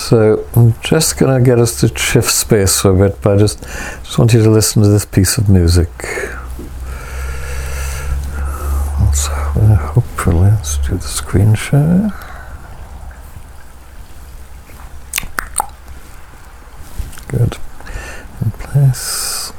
So I'm just going to get us to shift space for a bit, but I just want you to listen to this piece of music. So hopefully, let's do the screen share. Good. In place.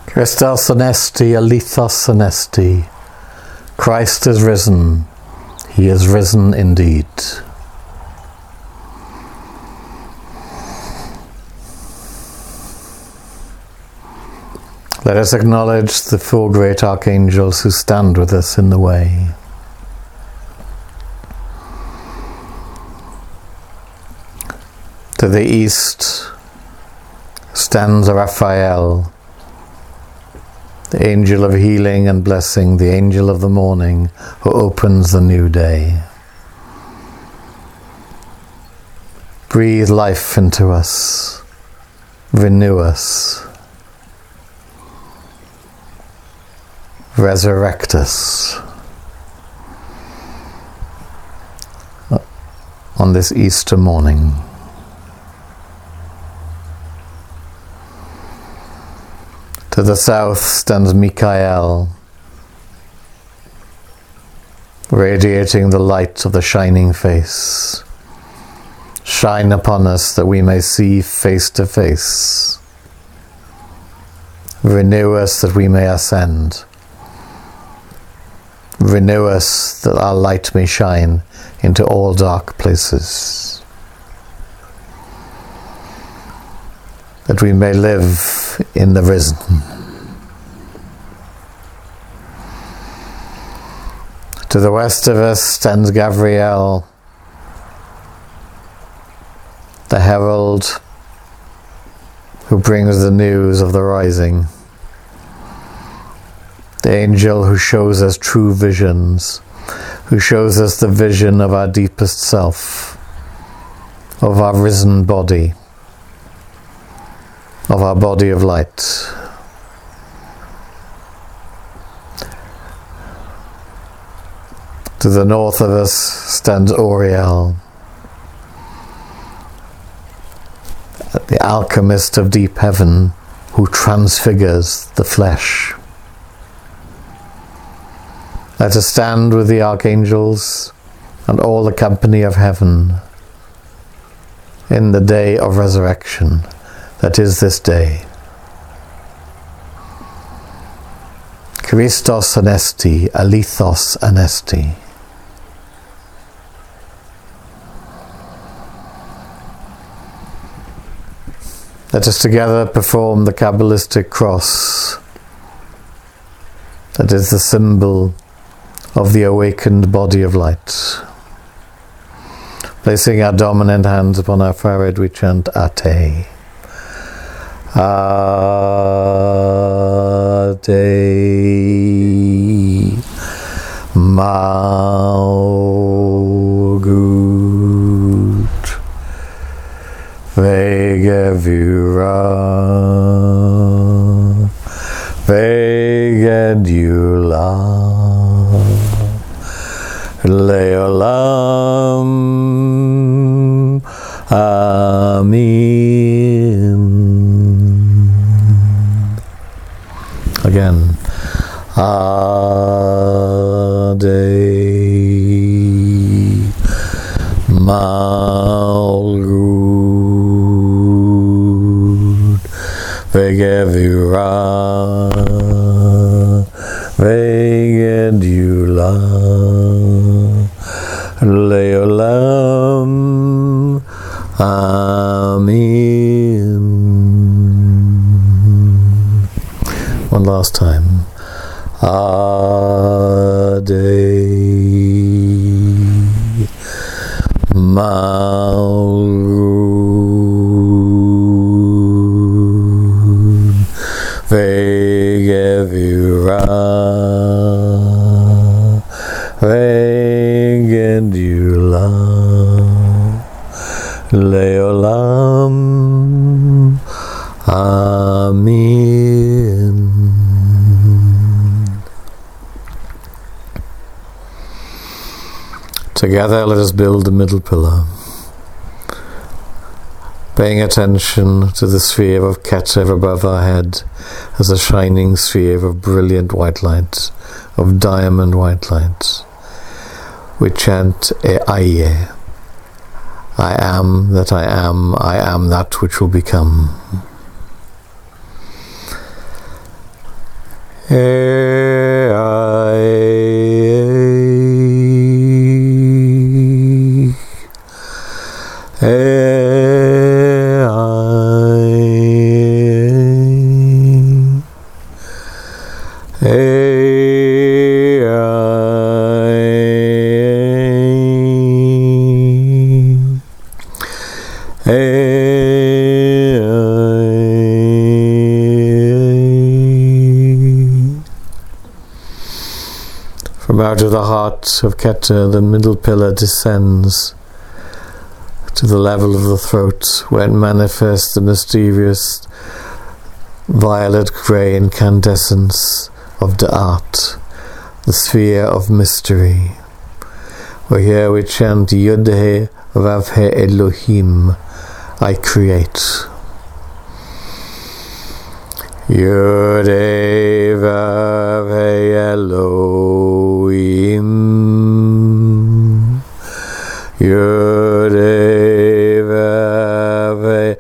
Christos anesti, alethos anesti. Christ is risen. He is risen indeed. Let us acknowledge the four great archangels who stand with us in the way. To the east stands Raphael, the angel of healing and blessing, the angel of the morning who opens the new day. Breathe life into us, renew us, resurrect us on this Easter morning. To the south stands Michael, radiating the light of the shining face. Shine upon us that we may see face to face. Renew us that we may ascend. Renew us that our light may shine into all dark places. That we may live in the risen. To the west of us stands Gabriel, the herald who brings the news of the rising. The angel who shows us true visions, who shows us the vision of our deepest self, of our risen body, of our body of light. To the north of us stands Oriel, the alchemist of deep heaven who transfigures the flesh. Let us stand with the archangels and all the company of heaven in the day of resurrection that is this day. Christos anesti, alethos anesti. Let us together perform the Kabbalistic cross that is the symbol of the awakened body of light. Placing our dominant hands upon our forehead, we chant Ate. Ate Malgut Vegevura Vegedula Leolam Amin. Again. Ade Malgud Vegevira Vegedula Leolam Amin. One last time. Ade Malgud Vegevira Vegedula Leolam Amin. Together let us build the middle pillar, paying attention to the sphere of Keter above our head as a shining sphere of brilliant white light, of diamond white light. We chant E'aye. I am that I am that which will become. From out of the heart of Keter, the middle pillar descends to the level of the throat, where it manifests the mysterious violet-grey incandescence of Da'at, the sphere of mystery. Where here we chant Yod-He Vav-He Elohim, I create. Yod-He Vav-He Elohim, Yod-He Vav-He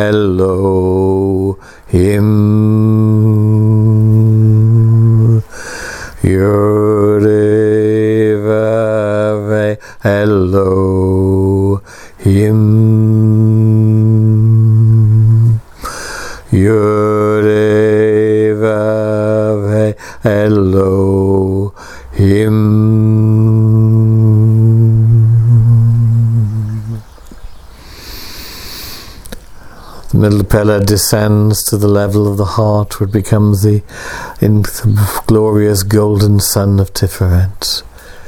Elohim, Yod-He Vav-He Elohim, Yod-He Vav-He Elohim. The middle pillar descends to the level of the heart, where it becomes the glorious golden sun of Tiferet,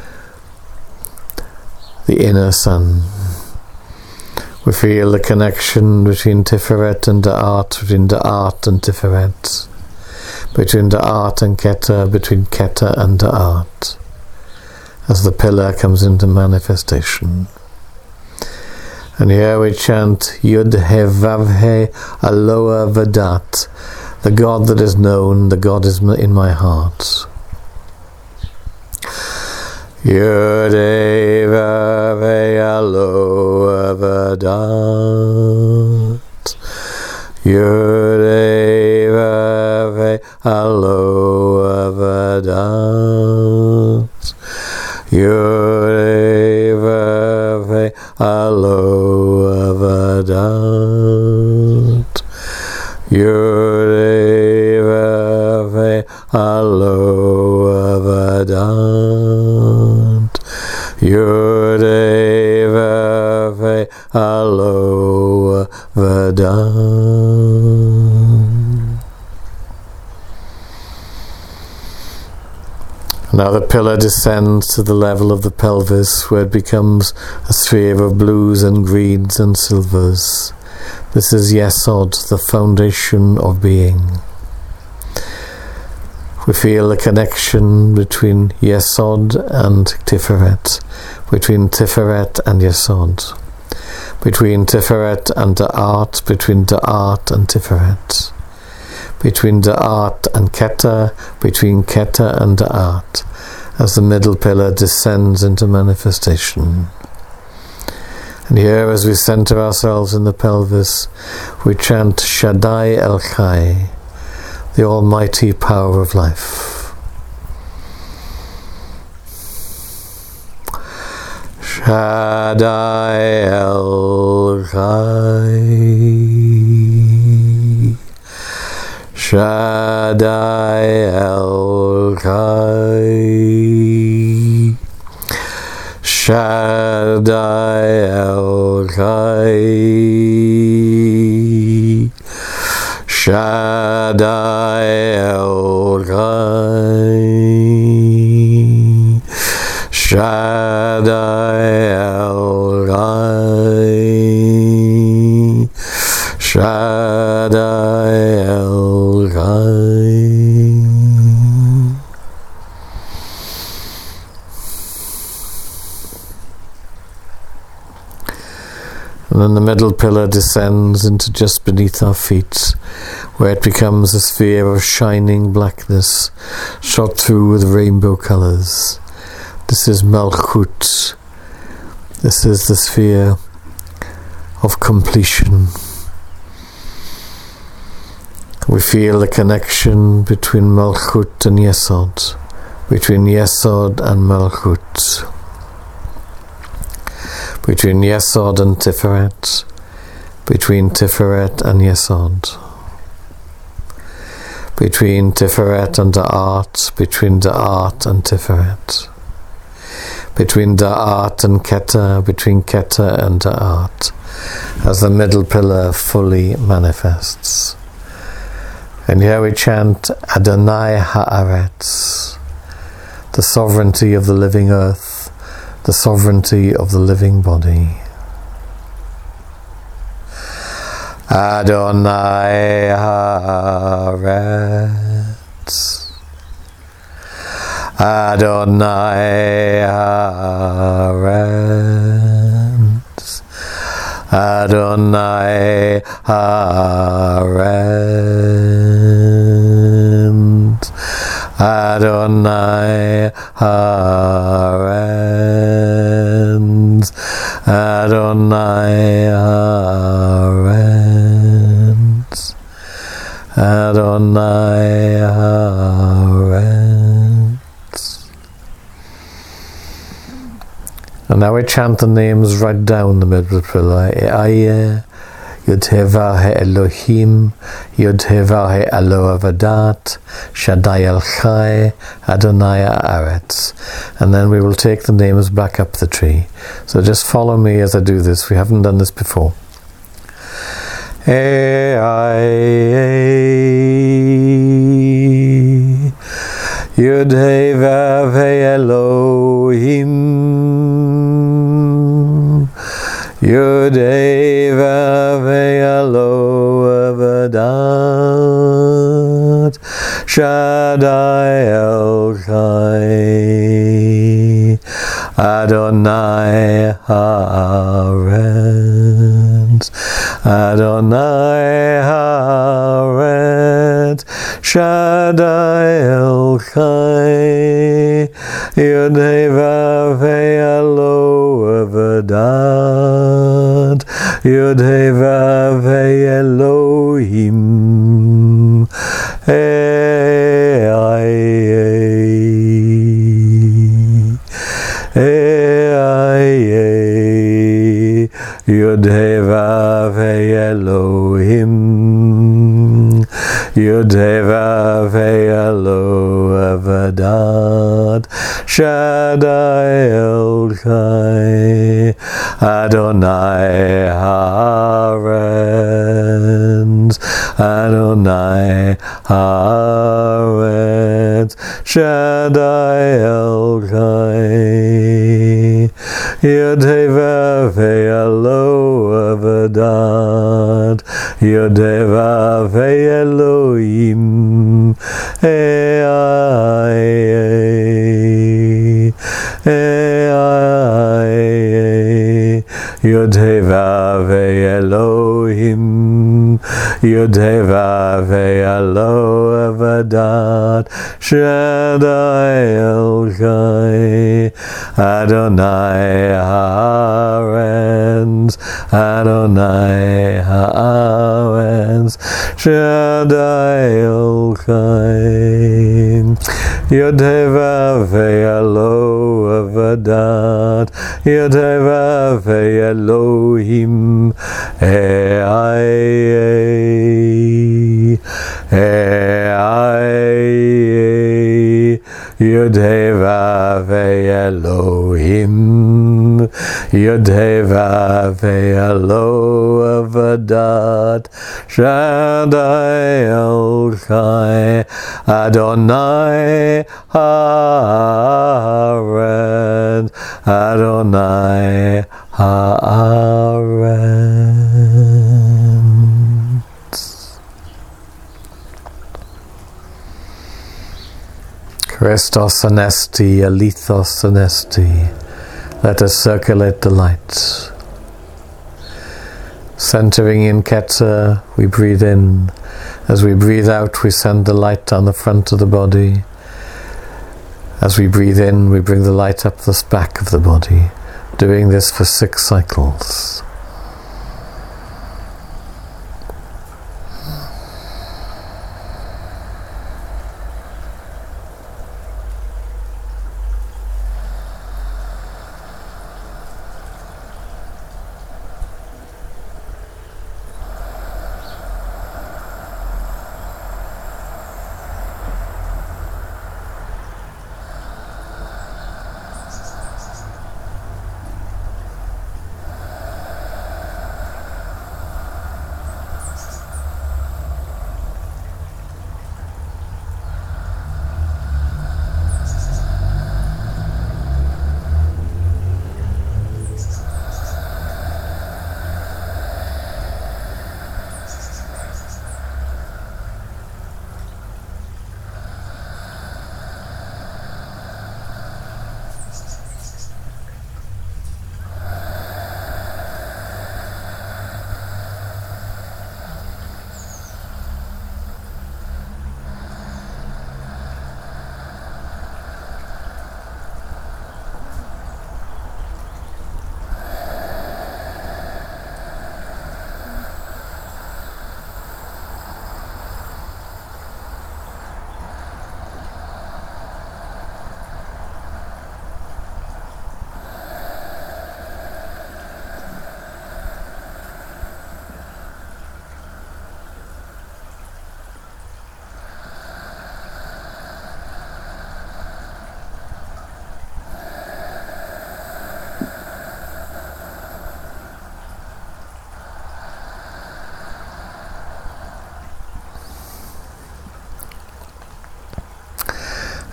the inner sun. We feel the connection between Tiferet and Da'at, between Da'at and Tiferet, between Da'at and Keter, between Keter and Da'at, as the pillar comes into manifestation. And here we chant Yod-He Vav-He Aloha Vadat, the God that is known, the God is in my heart. Yod-He Vav-He Aloha Vadat, Yod-He Vav-He Aloha Vadat, Yod-He Vav-He Aloha Vadat, Yod-He Vav-He Aloha Vadat, Yod-He Vav-He Aloha Vadat. Now the pillar descends to the level of the pelvis, where it becomes a sphere of blues and greens and silvers. This is Yesod, the foundation of being. We feel the connection between Yesod and Tiferet, between Tiferet and Yesod, between Tiferet and Da'at, between Da'at and Tiferet, between Da'at and Keter, between Keter and Da'at, as the middle pillar descends into manifestation. And here, as we center ourselves in the pelvis, we chant Shaddai El Chai, the almighty power of life. Shaddai El Chai, Shaddai El Chai, Shaddai El Chai, Shaddai El Chai, Shaddai El Chai, Shaddai El Chai. And then the middle pillar descends into just beneath our feet, where it becomes a sphere of shining blackness, shot through with rainbow colours. This is Malchut. This is the sphere of completion. We feel the connection between Malchut and Yesod, between Yesod and Malchut, between Yesod and Tiferet, between Tiferet and Yesod, between Tiferet and Da'at, between Da'at and Tiferet, between Da'at and Keter, between Keter and Da'at, as the middle pillar fully manifests. And here we chant Adonai Haaretz, the sovereignty of the living earth, the sovereignty of the living body. Adonai Haaretz, Adonai Haaretz, Adonai Haaretz, Adonai Haaretz, Adonai Haaretz, Adonai Haaretz. And now we chant the names right down the middle pillar. E'ayeh, Yud-Heh-Vav Elohim, Yud-Heh-Vav Elo Avadat, Shaddai El-Chai, Adonai Haaretz. And then we will take the names back up the tree. So just follow me as I do this. We haven't done this before. E'ayeh, Yud-Heh-Vav Elohim, Yud-Heh-Vav Elo Avadat, Shaddai El-Chai, Adonai Haaretz, Adonai Haaretz, Shaddai El-Chai, Yud-Heh-Vav Elo Avadat, Yud-Heh-Vav Elohim. E'ayeh, Yud-Heh-Vav Elohim, Yud-Heh-Vav Elo Avadat, Shaddai El-Chai, Adonai Haaretz, Adonai Haaretz, Shaddai El-Chai, Yud-Heh-Vav Elo Avadat, Yud-Heh-Vav Elohim. E'ayeh, E'ayeh, Yud-Heh-Vav Elohim, Yud-Heh-Vav Elo Avadat, Shaddai El-Chai, Adonai Haaretz, Adonai Haaretz, Shaddai El-Chai, Yud-Heh-Vav Elo Avadat, Yud-Heh-Vav Elohim. E'ayeh, E'ayeh, Yud-Heh-Vav Elohim, Yud-Heh-Vav Elo Avadat, Shaddai El-Chai, Adonai Haaretz, Adonai Haaretz. Christos Anesti, Alethos Anesti. Let us circulate the light. Centering in Keter, we breathe in. As we breathe out, we send the light down the front of the body. As we breathe in, we bring the light up the back of the body, doing this for 6 cycles.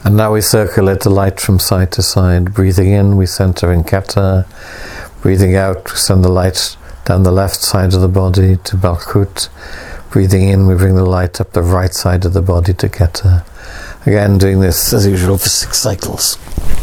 And now we circulate the light from side to side. Breathing in, we center in Keta. Breathing out, we send the light down the left side of the body to Malkut. Breathing in, we bring the light up the right side of the body to Keta. Again, doing this as usual for 6 cycles.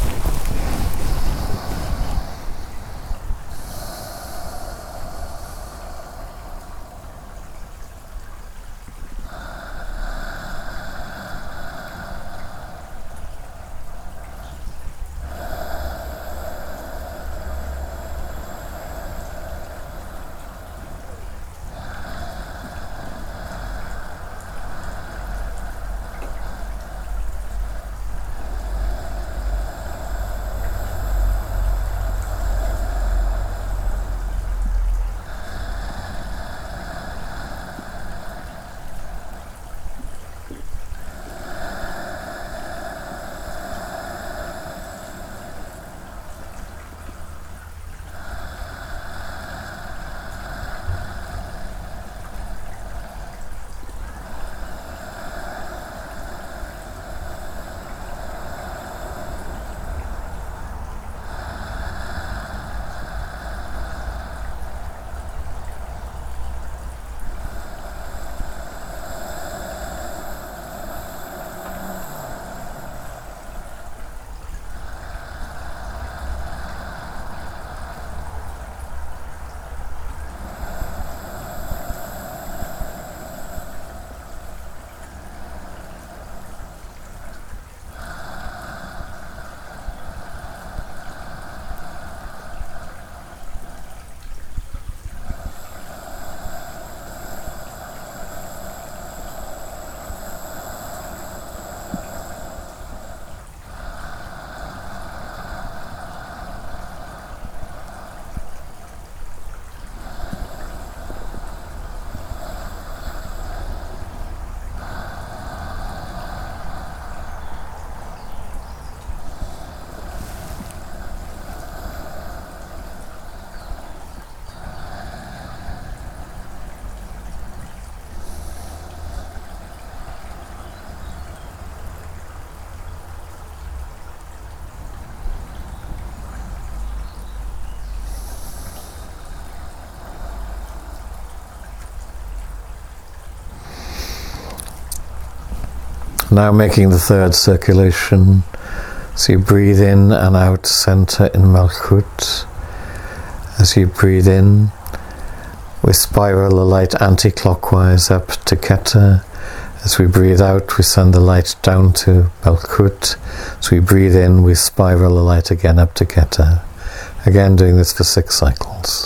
Now making the 3rd circulation. So you breathe in and out, center in Malkut. As you breathe in, we spiral the light anti-clockwise up to Keta. As we breathe out, we send the light down to Malkut. As we breathe in, we spiral the light again up to Keta. Again, doing this for 6 cycles.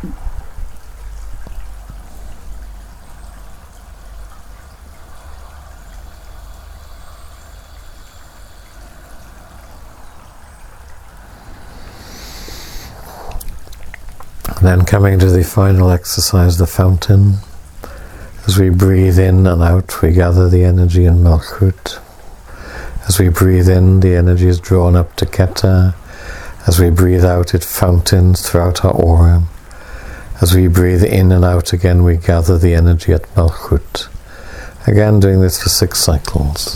Then coming to the final exercise, the fountain. As we breathe in and out, we gather the energy in Malkut. As we breathe in, the energy is drawn up to Keter. As we breathe out, it fountains throughout our aura. As we breathe in and out again, we gather the energy at Malkut. Again, doing this for 6 cycles.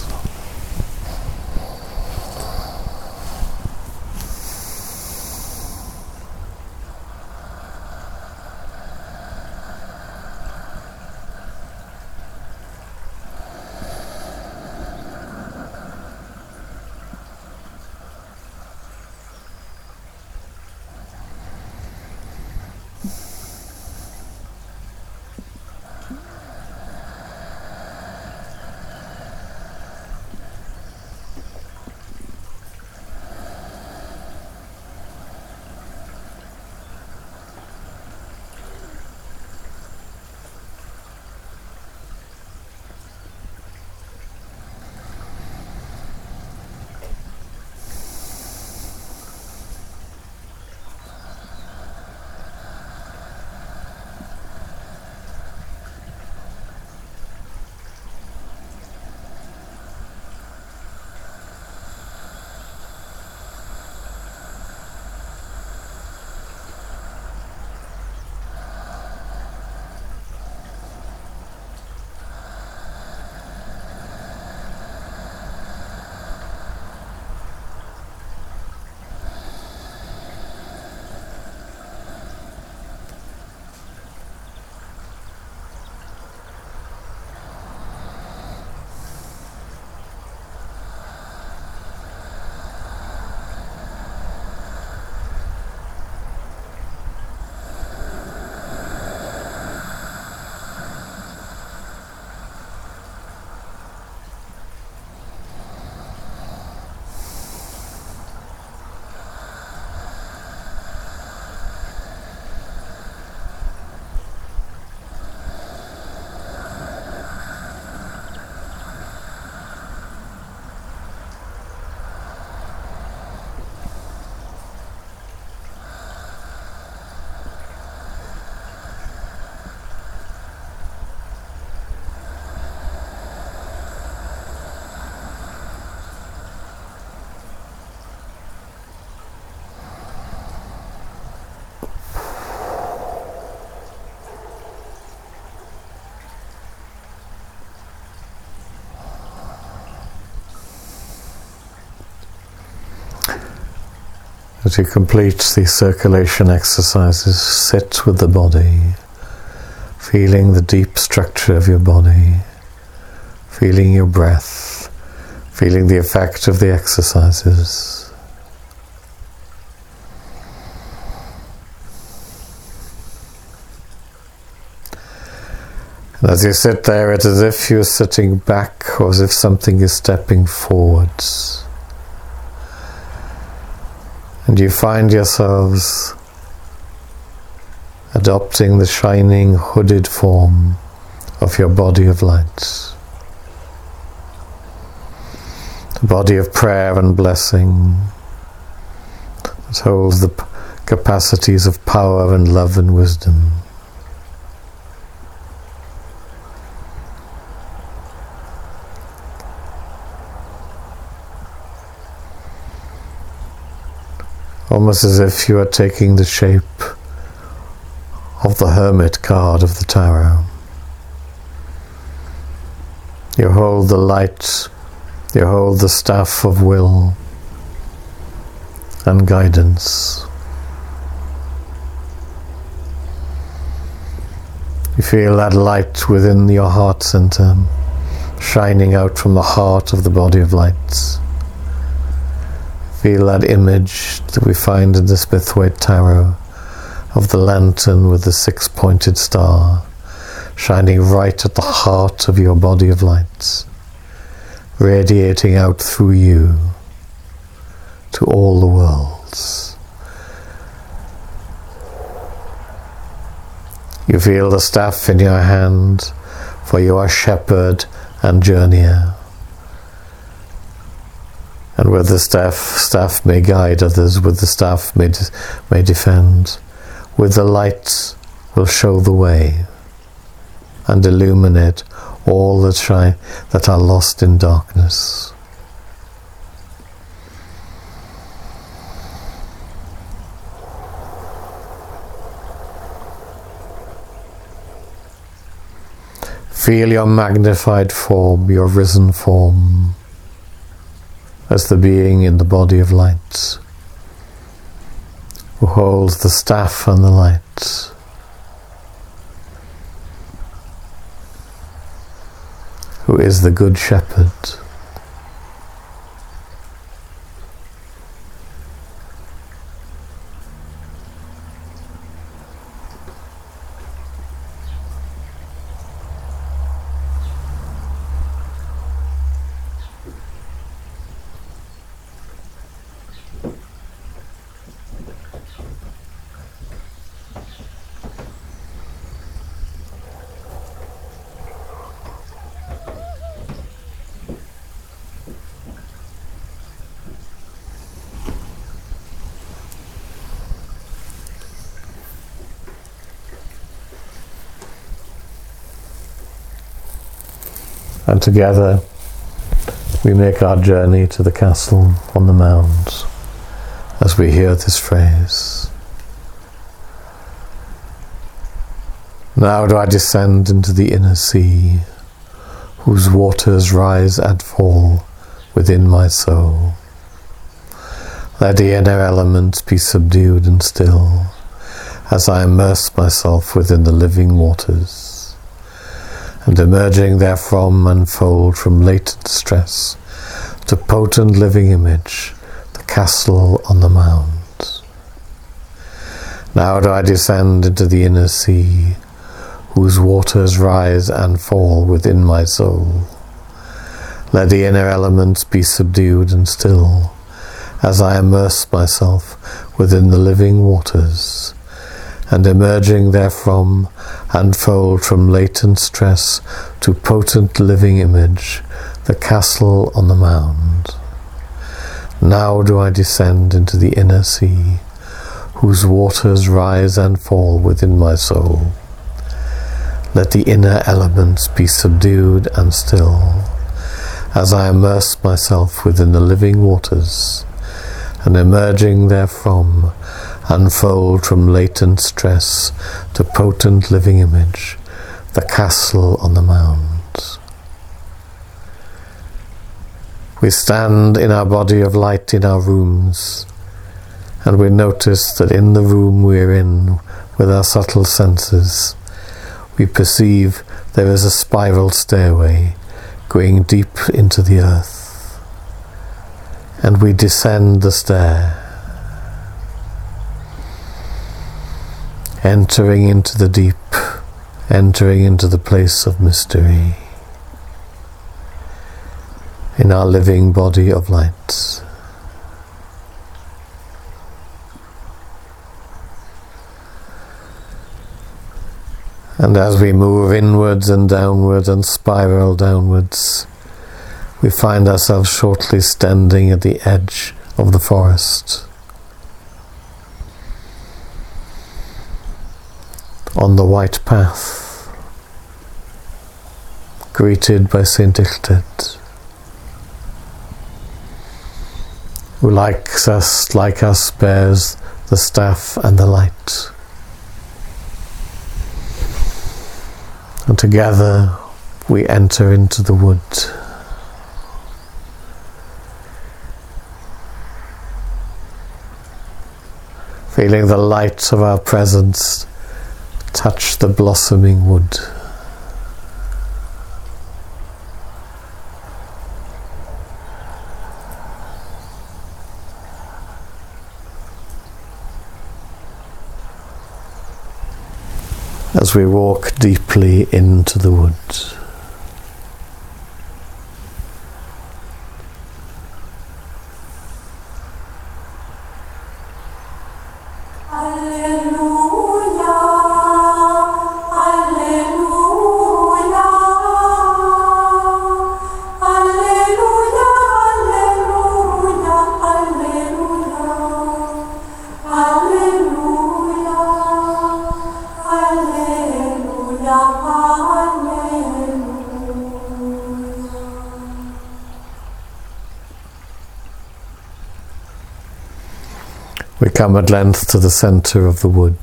As you complete the circulation exercises, sit with the body, feeling the deep structure of your body, feeling your breath, feeling the effect of the exercises. And as you sit there, it's as if you're sitting back or as if something is stepping forwards. And you find yourselves adopting the shining, hooded form of your body of light. The body of prayer and blessing that holds the capacities of power and love and wisdom. Almost as if you are taking the shape of the Hermit card of the Tarot. You hold the light, you hold the staff of will and guidance. You feel that light within your heart center, shining out from the heart of the body of light. Feel that image that we find in the Smith-Waite Tarot of the lantern with the 6-pointed star shining right at the heart of your body of light, radiating out through you to all the worlds. You feel the staff in your hand, for you are shepherd and journeyer. And with the staff may guide others, with the staff may defend, with the light will show the way, and illuminate all that are lost in darkness. Feel your magnified form, your risen form, as the being in the body of light, who holds the staff and the light. Who is the Good Shepherd. And together we make our journey to the castle on the mound as we hear this phrase. Now do I descend into the inner sea, whose waters rise and fall within my soul. Let the inner elements be subdued and still, as I immerse myself within the living waters, and emerging therefrom unfold from latent stress to potent living image, the castle on the mound. Now do I descend into the inner sea, whose waters rise and fall within my soul. Let the inner elements be subdued and still, as I immerse myself within the living waters, and emerging therefrom unfold from latent stress to potent living image, the castle on the mound. Now do I descend into the inner sea, whose waters rise and fall within my soul. Let the inner elements be subdued and still, as I immerse myself within the living waters, and emerging therefrom unfold from latent stress to potent living image, the castle on the mound. We stand in our body of light in our rooms, and we notice that in the room we're in, with our subtle senses, we perceive there is a spiral stairway going deep into the earth, and we descend the stair, entering into the deep, entering into the place of mystery, in our living body of light. And as we move inwards and downwards and spiral downwards, we find ourselves shortly standing at the edge of the forest, on the white path, greeted by Saint Illtyd, who like us bears the staff and the light. And together we enter into the wood. Feeling the light of our presence touch the blossoming wood. As we walk deeply into the wood. Alleluia, We come at length to the centre of the wood.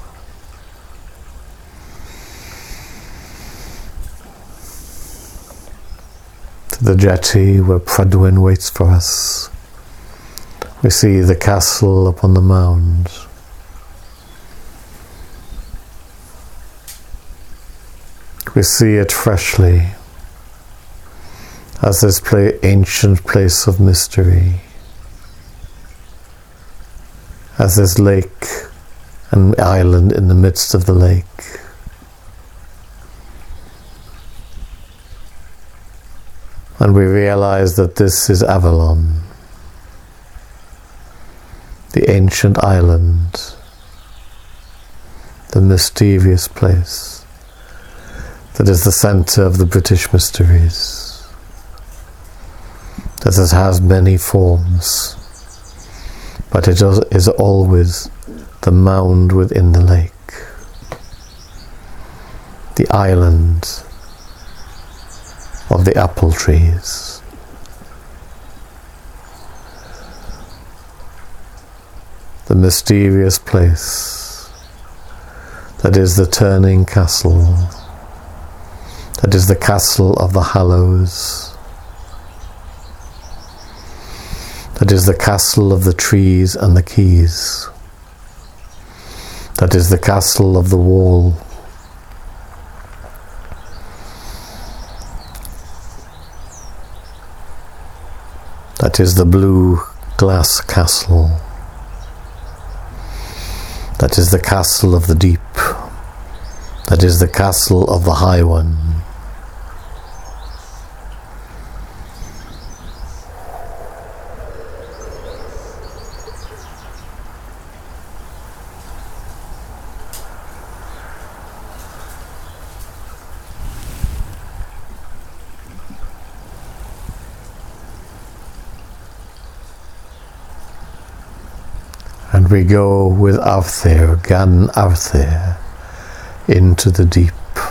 To the jetty where Prydwen waits for us. We see the castle upon the mound. We see it freshly as this ancient place of mystery, as this lake and island in the midst of the lake. And we realize that this is Avalon, the ancient island, the mysterious place that is the centre of the British mysteries, that it has many forms, but it is always the mound within the lake, the island of the apple trees. The mysterious place that is the turning castle, that is the castle of the Hallows, that is the castle of the trees and the keys, that is the castle of the wall, that is the blue glass castle, that is the castle of the deep, that is the castle of the high one. And we go with Arthur, Gan Arthur, into the deep.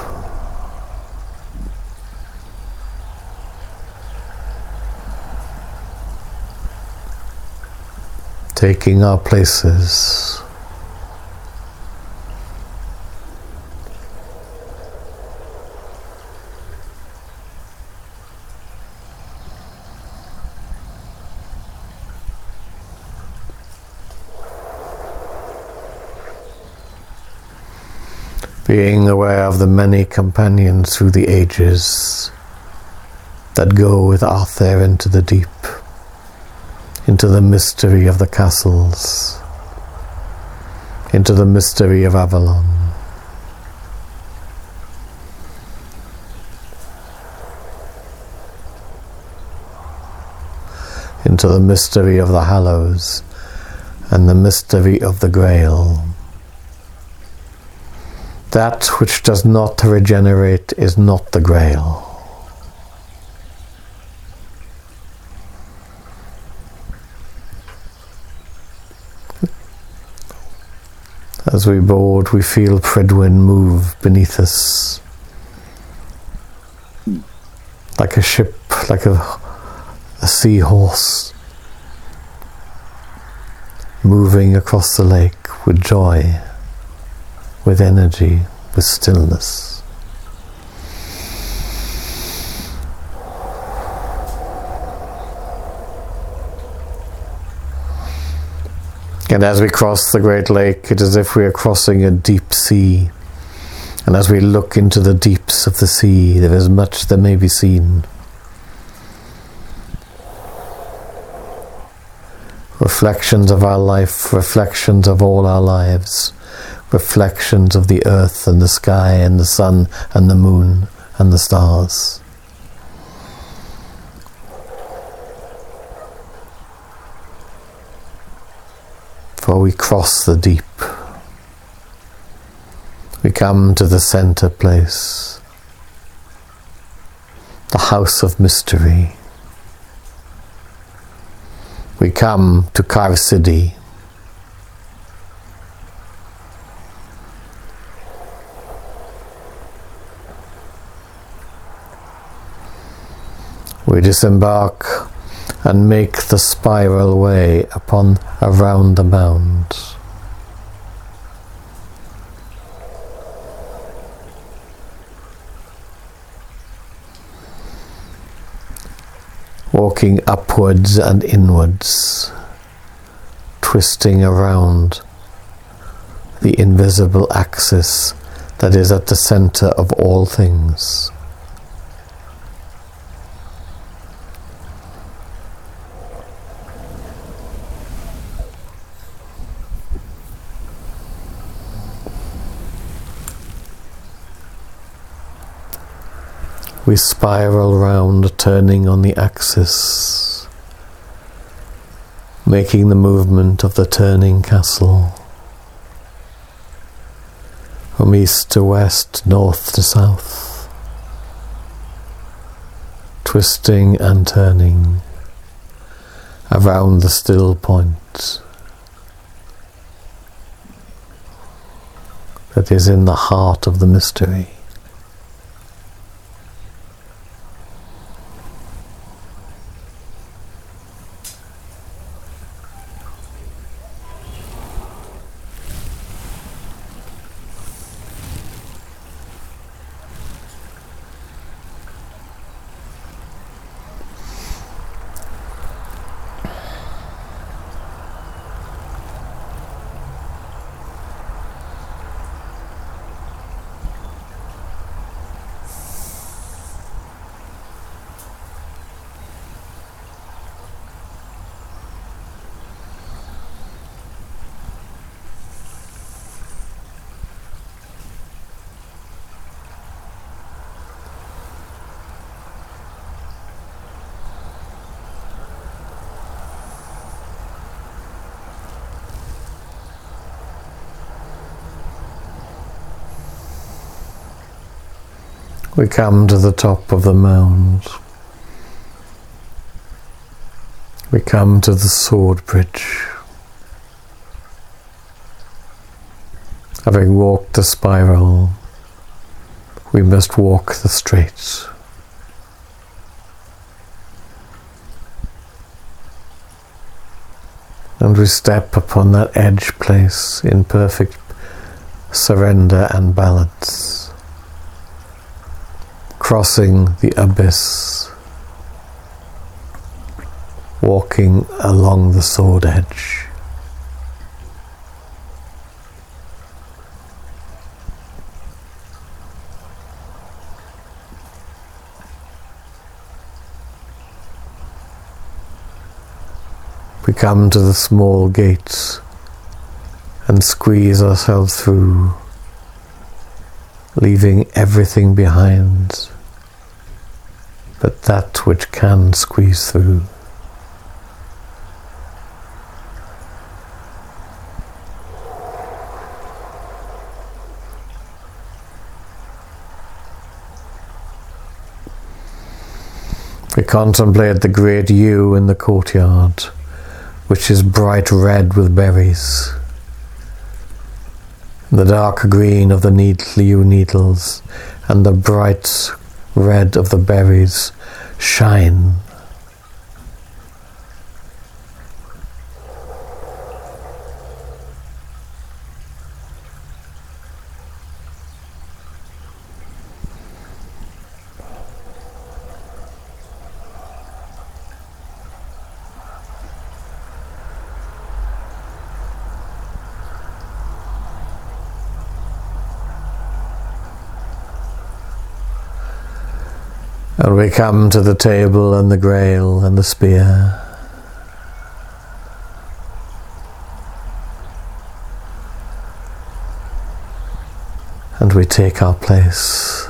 Taking our places. Being aware of the many companions through the ages that go with Arthur into the deep, into the mystery of the castles, into the mystery of Avalon. Into the mystery of the Hallows and the mystery of the Grail. That which does not regenerate is not the Grail. As we board, we feel Prydwen move beneath us, like a ship, like a seahorse, moving across the lake with joy, with energy, with stillness. And as we cross the great lake, it is as if we are crossing a deep sea. And as we look into the deeps of the sea, there is much that may be seen. Reflections of our life, reflections of all our lives, reflections of the earth and the sky and the sun and the moon and the stars. For we cross the deep. We come to the center place, the house of mystery. We come to Car City. We disembark and make the spiral way around the mound. Walking upwards and inwards, twisting around the invisible axis that is at the center of all things. We spiral round, turning on the axis, making the movement of the turning castle, from east to west, north to south, twisting and turning around the still point that is in the heart of the mystery. We come to the top of the mound. We come to the sword bridge. Having walked the spiral, we must walk the straight. And we step upon that edge place in perfect surrender and balance, crossing the abyss, walking along the sword edge. We come to the small gates and squeeze ourselves through, leaving everything behind but that which can squeeze through. We contemplate the great yew in the courtyard, which is bright red with berries. The dark green of the yew needles and the bright red of the berries shine. And we come to the table and the grail and the spear. And we take our place.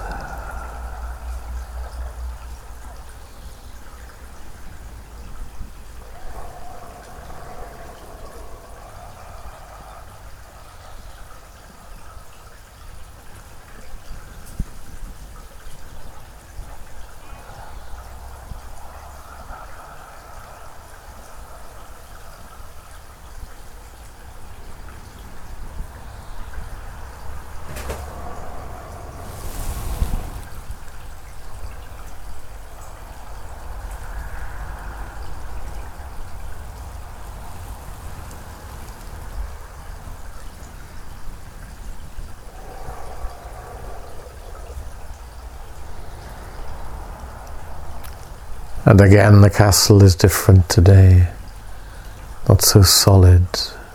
And again the castle is different today, not so solid,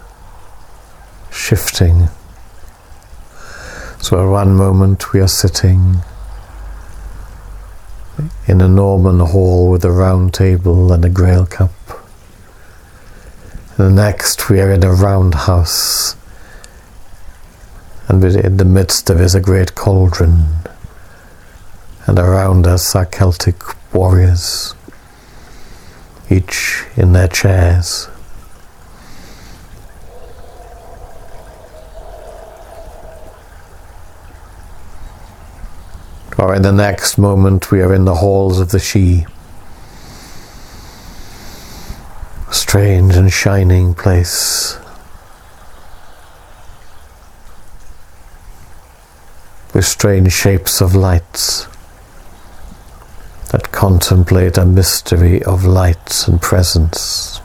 shifting. So at one moment we are sitting in a Norman hall with a round table and a Grail cup. And the next we are in a round house, and in the midst there is a great cauldron, and around us are Celtic warriors, each in their chairs. Or in the next moment we are in the halls of the Sidhe, a strange and shining place, with strange shapes of lights that contemplate a mystery of light and presence.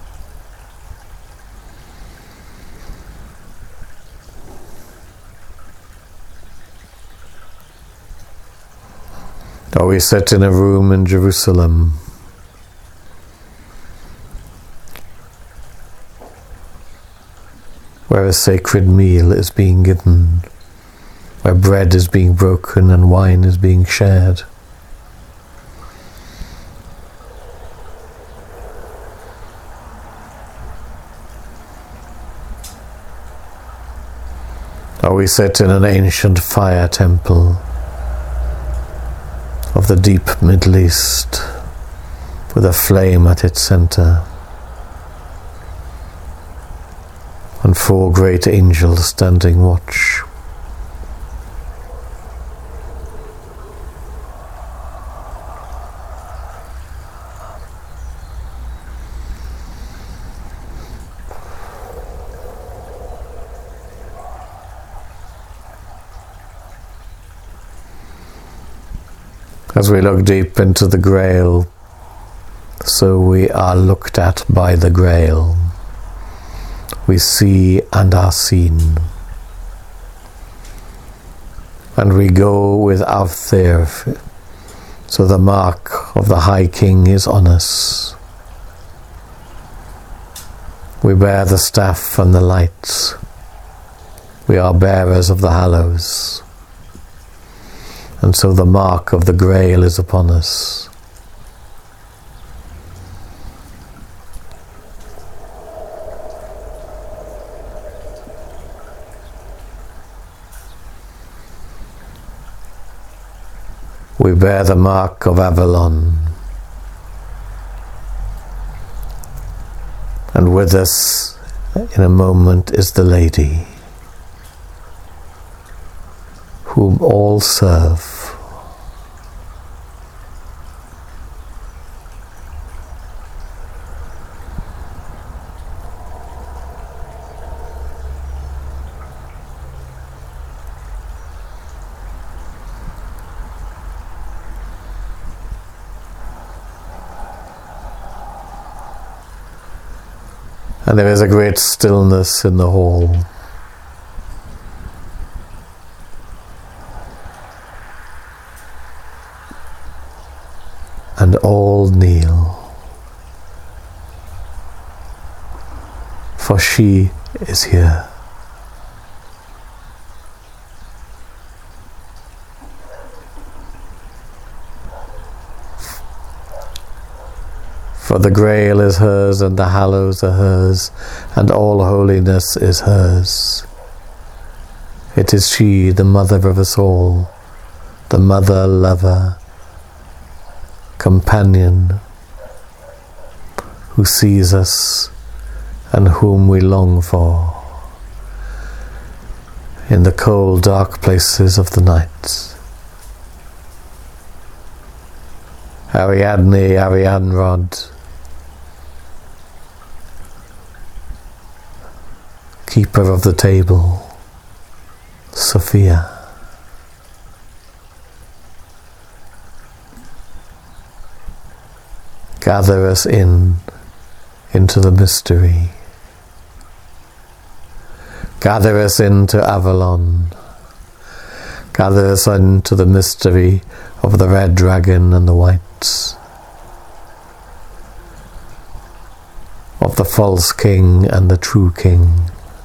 Or we sit in a room in Jerusalem, where a sacred meal is being given, where bread is being broken and wine is being shared. Or we sit in an ancient fire temple of the deep Middle East, with a flame at its center, and 4 great angels standing watch. As we look deep into the Grail, so we are looked at by the Grail. We see and are seen. And we go with Avther, so the mark of the High King is on us. We bear the staff and the light. We are bearers of the Hallows. And so the mark of the Grail is upon us. We bear the mark of Avalon. And with us in a moment is the Lady, whom all serve. And there is a great stillness in the hall. And all kneel, for she is here. For the Grail is hers, and the Hallows are hers, and all holiness is hers. It is she, the mother of us all, the mother, lover, companion, who sees us and whom we long for in the cold, dark places of the night. Ariadne, Arianrod, keeper of the table, Sophia. Gather us into the mystery. Gather us into Avalon. Gather us into the mystery of the red dragon and the white. of the false king and the true king.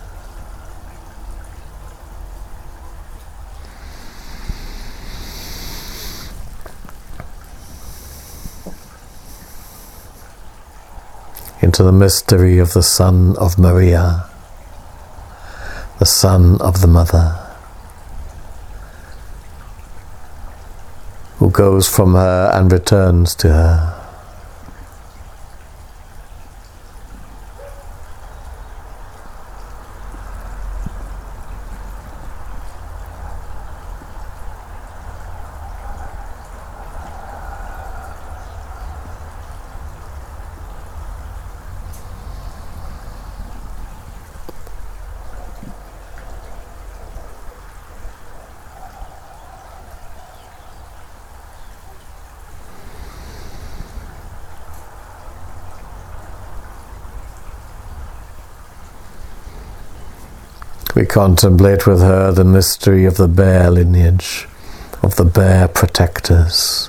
Into the mystery of the Son of Maria, the Son of the Mother, who goes from her and returns to her. We contemplate with her the mystery of the bear lineage, of the bear protectors,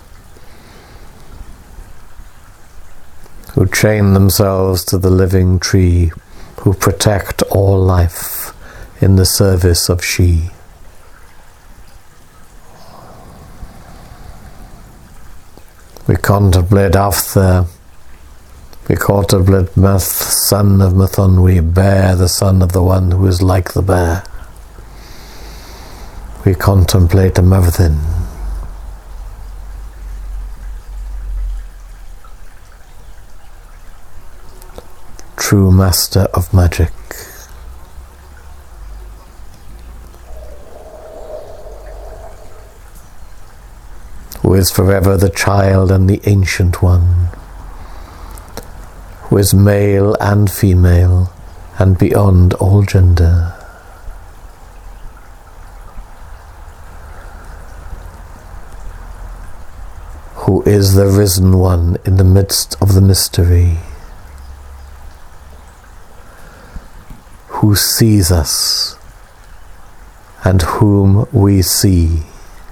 who chain themselves to the living tree, who protect all life in the service of she. We contemplate Afther. We contemplate Math, son of Mathonwy, bear, the son of the one who is like the bear. We contemplate Myrddin. True master of magic. Who is forever the child and the ancient one, who is male and female and beyond all gender. Who is the risen one in the midst of the mystery, who sees us and whom we see.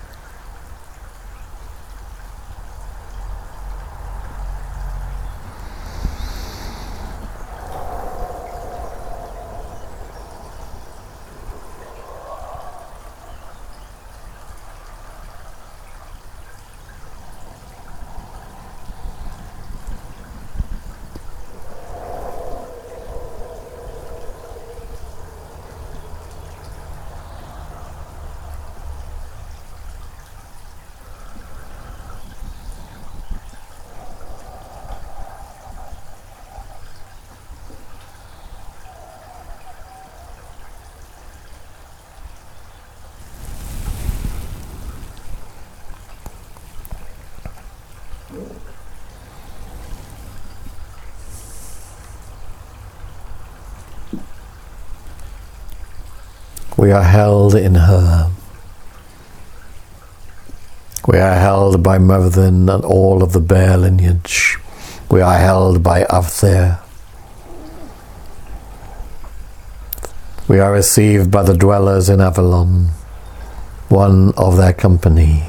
We are held in her. We are held by Myrddin and all of the bear lineage. We are held by Afther. We are received by the dwellers in Avalon, one of their company.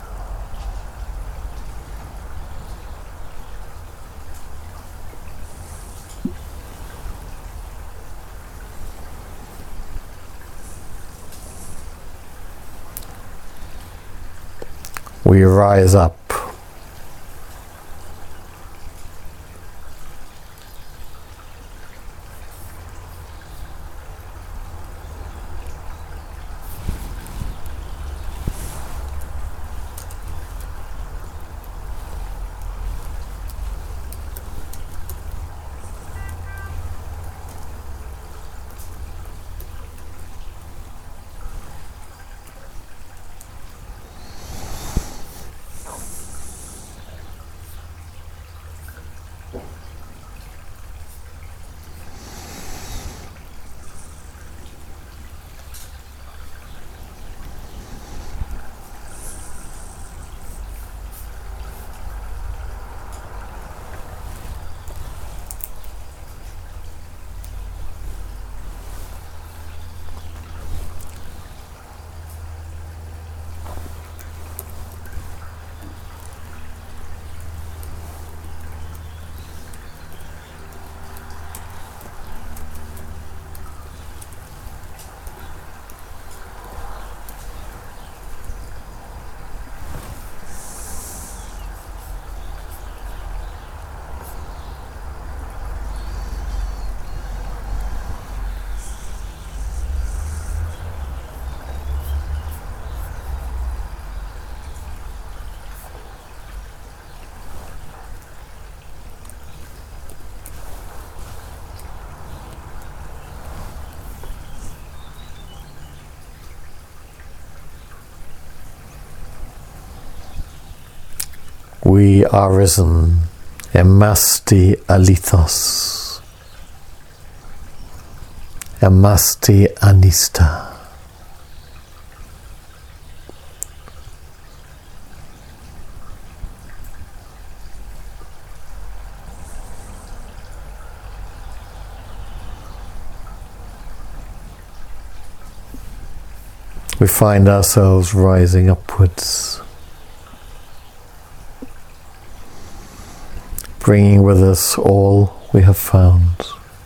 We rise up. We are risen. Emasti alithos. Emasti anista. We find ourselves rising upwards, bringing with us all we have found.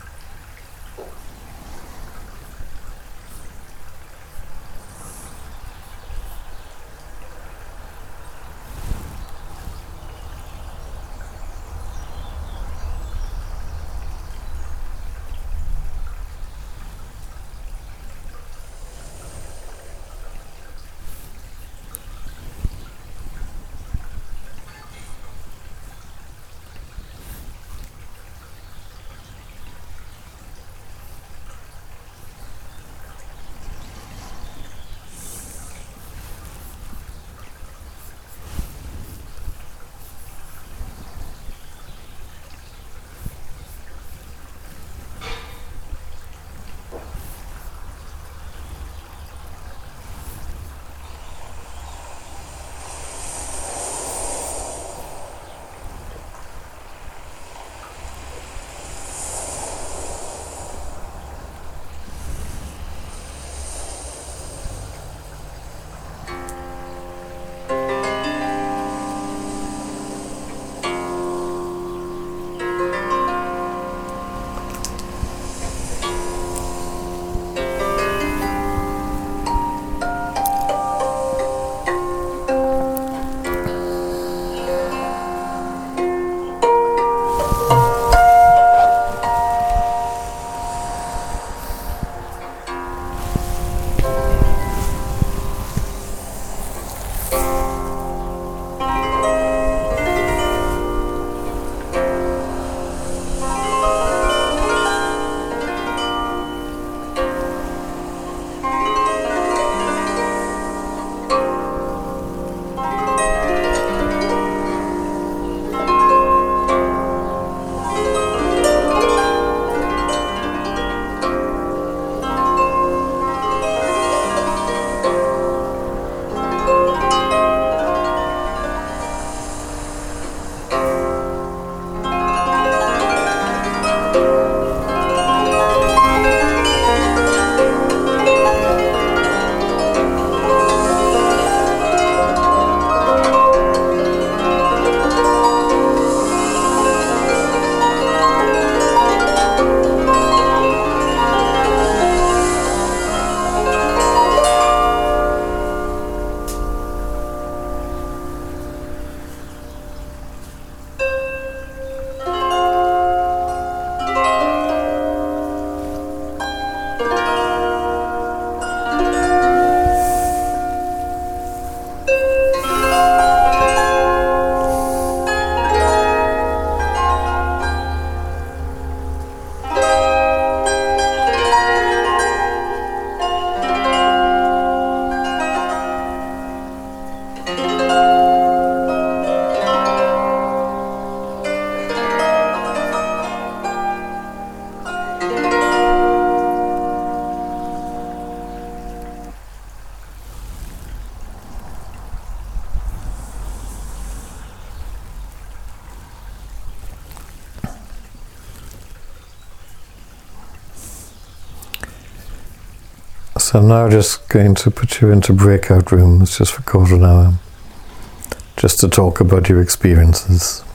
So I'm now just going to put you into breakout rooms just for a quarter of an hour, just to talk about your experiences.